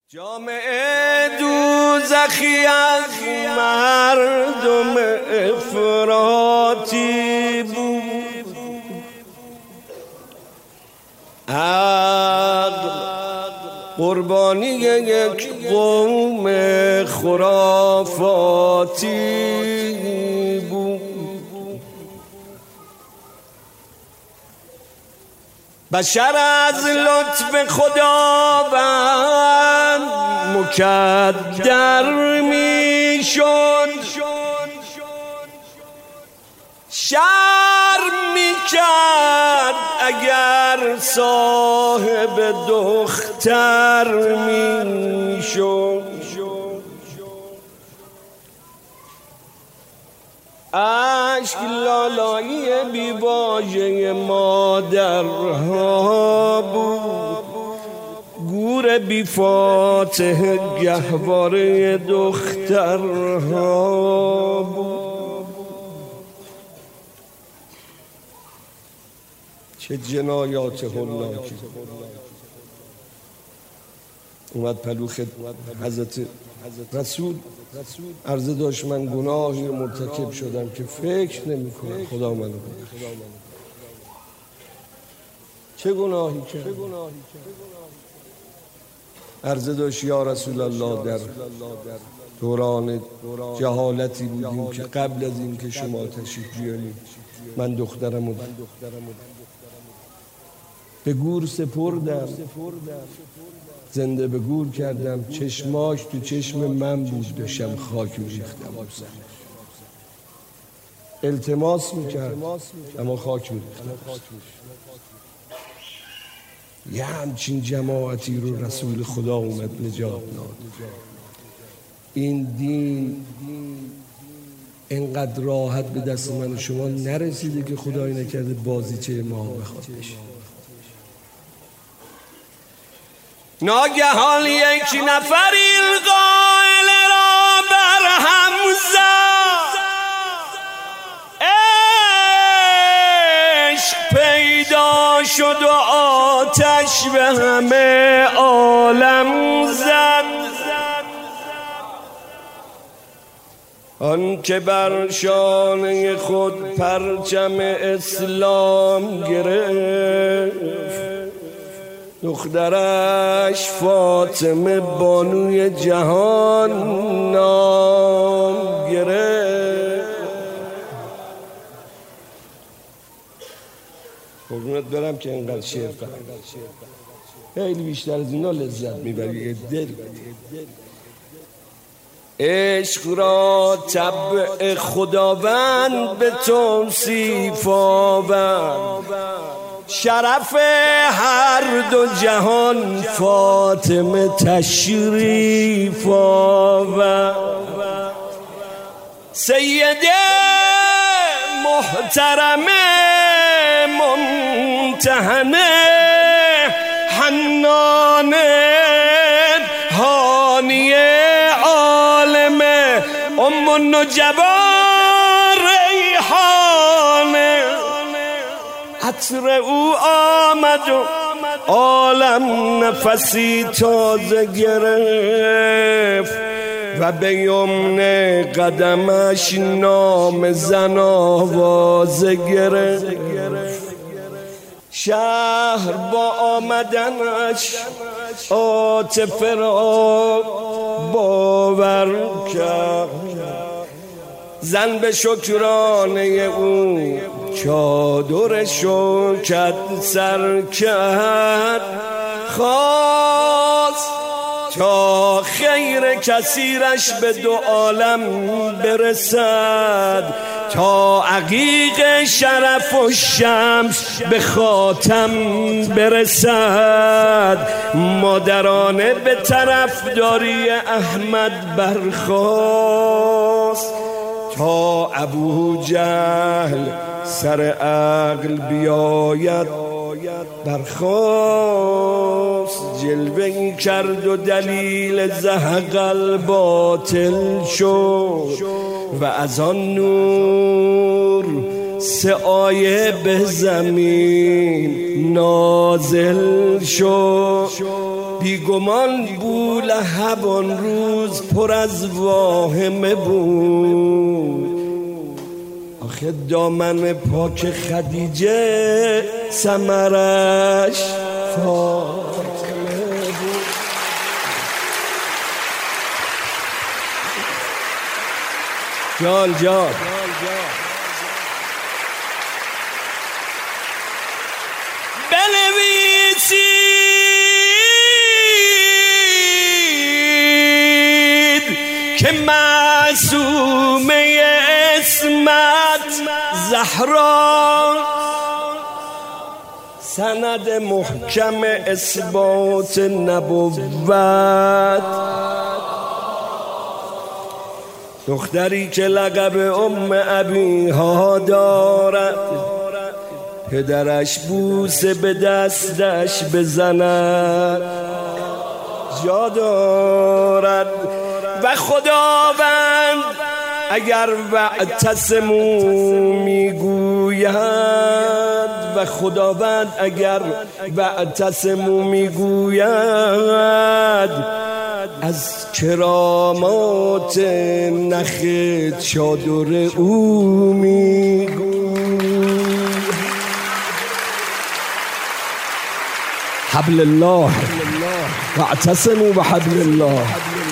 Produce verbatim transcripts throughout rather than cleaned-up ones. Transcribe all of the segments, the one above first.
جامعه دوزخی از مردم افراطی بود، عقل قربانی یک قوم خرافاتی بود. بشر از لطف خداوند مکدر می شد، شرم می کرد اگر صاحب دختر می شد. اشک لالایی بی واژه مادرها بود، گور بی فاتح گهواره دخترها بود. چه جنایات هولناکی. اومد پلوخ حضرت رسول عرضه داشت من گناهی مرتکب شدم که فکر نمی کنم خدا منو بخشه. چه گناهی کرد؟ عرضه داشت یا رسول الله در دوران جهالتی بودیم که قبل از این که شما تشریف بیارید من دخترمو به گور سپردم، زنده به گور کردم، چشماش تو چشم من بود، داشتم خاک می‌ریختم، التماس میکرد اما خاک می‌ریختم. یه همچین جماعتی رو رسول خدا اومد نجات داد. این دین اینقدر راحت به دست من و شما نرسیده که خدایی نکرده بازیچه ما بخواد بشه. ناگهان یک نفر این قائل را بر هم زد، عشق پیدا شد و آتش به همه عالم زد. آن که بر شانه خود پرچم اسلام گرفت، دخترش فاطمه بانوی جهان نام گرفت. قربونت برم که اینقدر شعر فهم خیلی بیشتر از اینا لذت میبری. دل عشق را طبع خداوند به توصیف آورد، شرف هر دو جهان فاطمه تشریف آورد. سیده محترمه ممتحنه حنانه هانیه عالمه ام النجبا ریحانه. عطر او آمد و عالم نفسی تازه گرفت و به یمن قدمش نام زن آوازه گرفت. شهر با آمدنش عاطفه را باور کرد، زن به شکرانه او چادر شوکت سر کرد، خواست تا خیر کثیرش به دو عالم برسد، تا عقیق شرف و شمس به خاتم برسد. مادرانه به طرفداری احمد برخاست، تا ابو جهل سر عقل بیاید برخاست. جلوه این کرد و دلیل زهق الباطل شد و از آن نور سه آیه به زمین نازل شد. بیگمان بولهب آن روز پر از واهمه بود. آخه دامن پاک خدیجه ثمرش فاطمه بود. جان جان بنویسید که معصومه اسمت زهرا سند محکم اثبات نبوت، دختری که لقب ام ابیها دارد، پدرش بوسه به دستش بزند جا دارد. و خداوند اگر واعتصموا میگوید و خداوند اگر واعتصموا میگوید از کرامات نخ چادر او میگوید. حبل الله واعتصموا بحبل الله.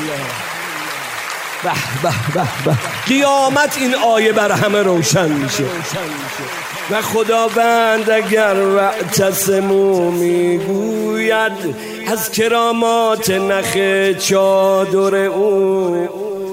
به به به به قیامت این آیه بر همه روشن میشه. و خداوند اگر واعتصموا میگوید از کرامات نخ چادر او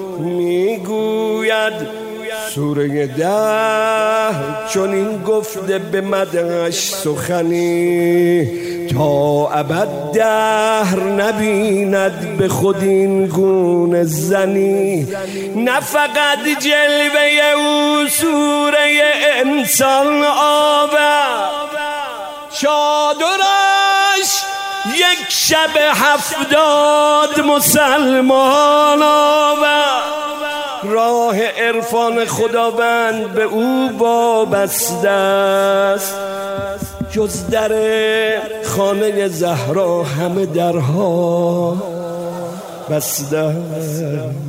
میگوید. سوره ده چون این گفته به مدحش سخنی تا ابد دهر نبیند به خود این گونه زنی. نه فقط جلوه او سوره انسان آورد، چادرش یک شب هفتاد مسلمان آورد. راه عرفان خداوند به او وابسته است، جز در خانه زهرا همه درها بسته است.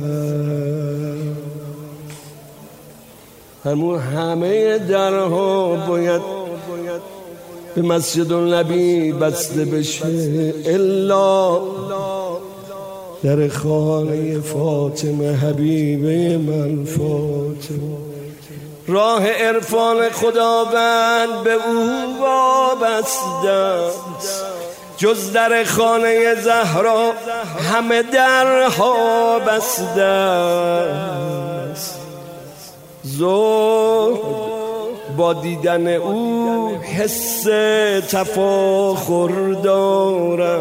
همون همه درها باید به مسجد النبی بسته بشه الا در خانه فاطمه حبیبه من فاطمه. راه عرفان خداوند به او وابسته است، جز در خانه زهرا همه درها بسته است. زهد با دیدن او حس تفاخر دارد،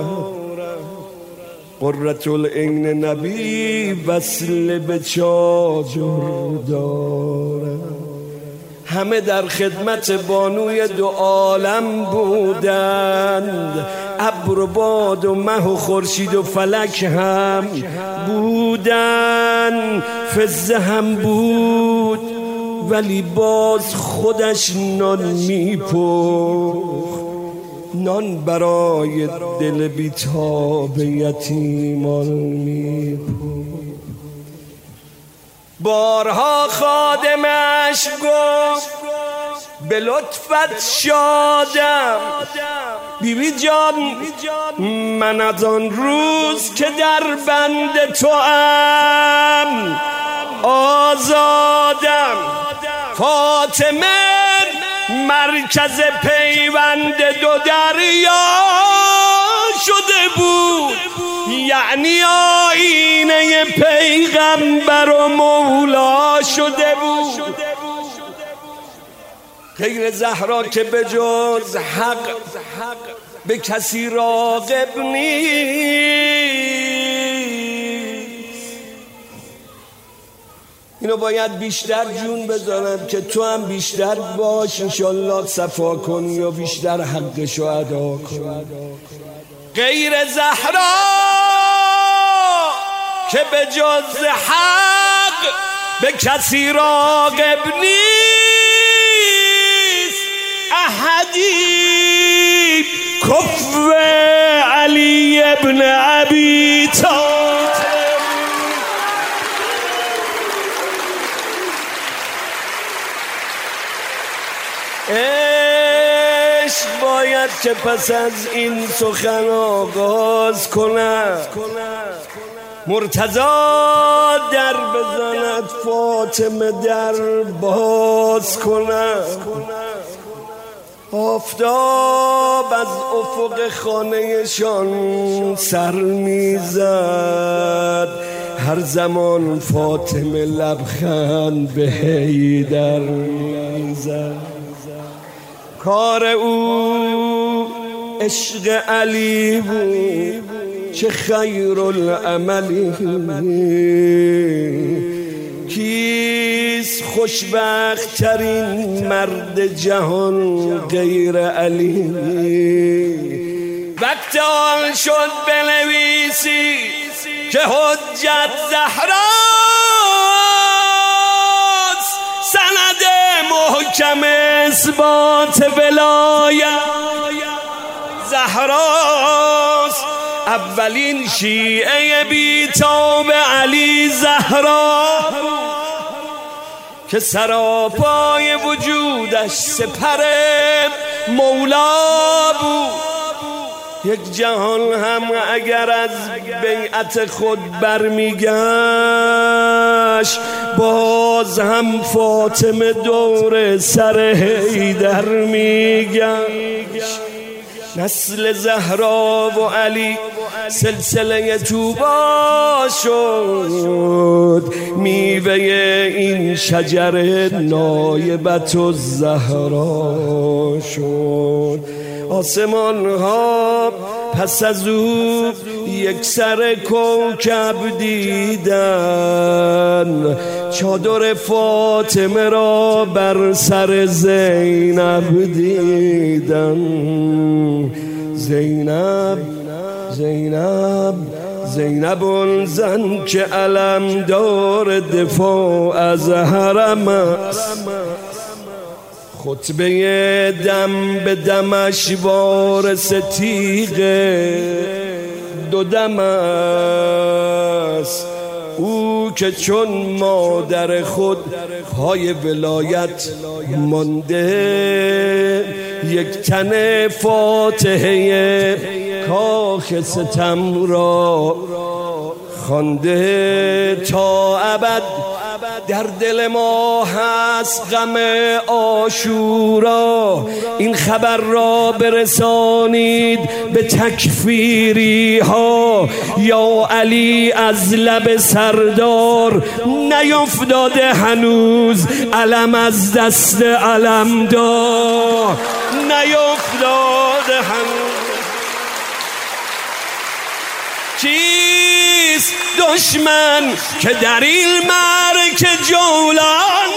قرة العین نبی وصل به چادر دارد. همه در خدمت بانوی دو عالم بودند، ابر و باد و مه و خورشید و فلک هم بودند، فضه هم بود ولی باز خودش نان میپخت، نان برای دل بیتاب یتیمان میپخت. بارها خادمش گفت به لطفت شادم بی بی جان، من از آن روز که در بند تو ام آزادم. فاطمه مرکز پیوند دو دریا شده بود، یعنی آینه پیغمبر و مولا شده بود. غیر زهرا که به جز حق به کسی راغب نیست. اینو باید بیشتر جون بذارم که تو هم بیشتر باش، انشالله صفا کنی یا بیشتر حقشو ادا کنی. غیر زهرا که به جز حق به کسی راغب نیست، احدی کفو علی ابن ابی طالب. عشق باید که پس از این سخن آغاز کند، مرتضی در بزند، فاطمه در باز کند. آفتاب از افق خانهشان سر میزد، هر زمان فاطمه لبخند به حیدر میزد. کار او عشق علی بود، چه خیر العملی. کیست خوشبخت ترین مرد جهان غیر علی؟ وقت آن شد بنویسی که حجت زهراست، سند محکم اثبات ولایت زهراست. اولین شیعه بیتاب علی زهرا که سراپای وجودش سپر مولا بود. یک جهان هم اگر از بیعت خود برمیگشت، باز هم فاطمه دور سر حیدر میگشت. نسل زهرا و علی سلسله توبا شد، میوه این شجر نایبت و زهرا شد. آسمان ها پس از او یک سر کوکب دیدن، چادر فاطمه را بر سر زینب دیدن. زینب زینب زینب اون زن که علمدار دفاع از حرم است، خطبه دم به دمش وارث تیغ دو دم است. او که چون مادر خود پای ولایت مانده، یک تن فاتحه کاخ ستم را خوانده. تا ابد در دل ما هست غم عاشورا، این خبر را برسانید به تکفیری ها. یا علی از لب سردار نیفتاده هنوز علم از دست علمدار، نیفتاده هنوز. کیست دشمن که در این معرکه جولان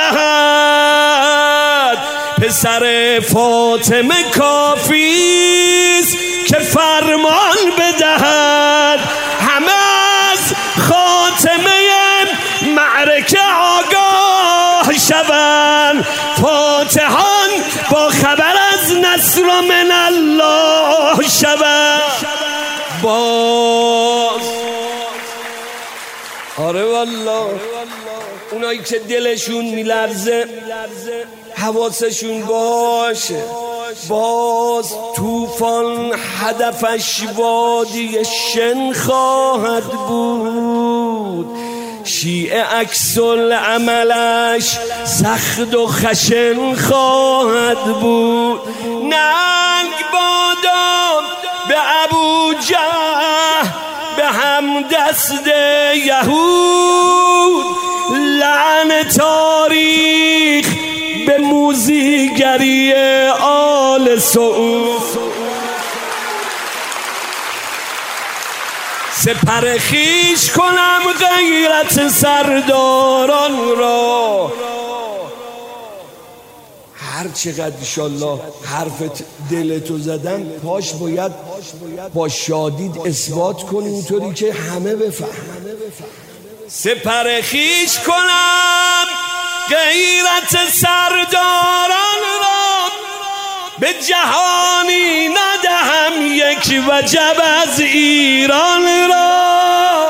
بدهد؟ پسر فاطمه کافیست که فرمان بدهد. همه از خاتمه معرکه آگاه شوند، فاتحان با خبر از نصر من الله شوند. باز آره والله اونایی که دلشون میلرزه حواسشون باشه، باز طوفان هدفش وادی شن خواهد بود. شیعه عکس العملش سخت و خشن خواهد بود. ننگ بادا به ابو جهل به هم دست یهود، لعن تاریخ به موزیگری آل سعود. سپر خیش کنم غیرت سرداران را. هر چقدر انشالله حرفت دلتو زدن، پاش باید با شادید اثبات کنی اونطوری که همه بفهمن. سپر خیش کنم غیرت سرداران را، به جهانی ندهم یک وجب از ایران را.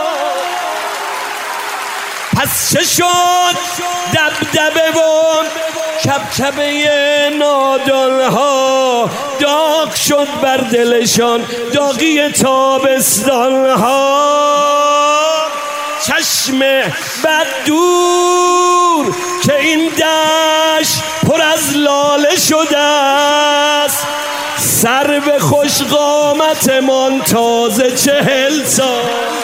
پس چه شد دبدبه و کبکبه نادانها، داغ شد بر دلشان داغی تابستانها. چشم بد دور که این دشت پر از لاله شده است، سر به خوش قامت من تازه چهل سال.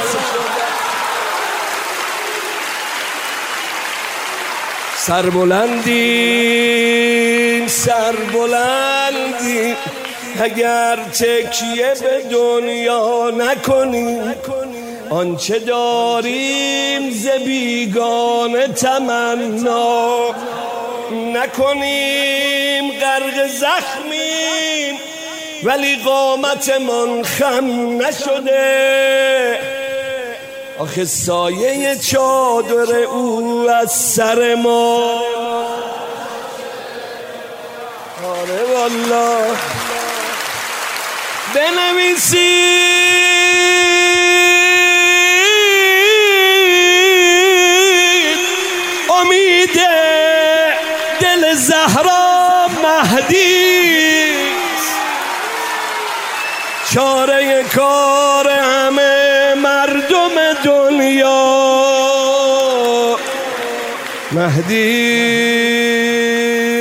سربلندیم سربلندیم اگر تکیه به دنیا نکنیم، آنچه داریم ز بیگانه تمنا نکنیم. غرق زخمیم ولی قامتمان خم نشده، آخه سایه چادر او از سر ما. آره والله بنویسید امید دل زهرا مهدیست، چاره کار همه مردم دنیا مهدی.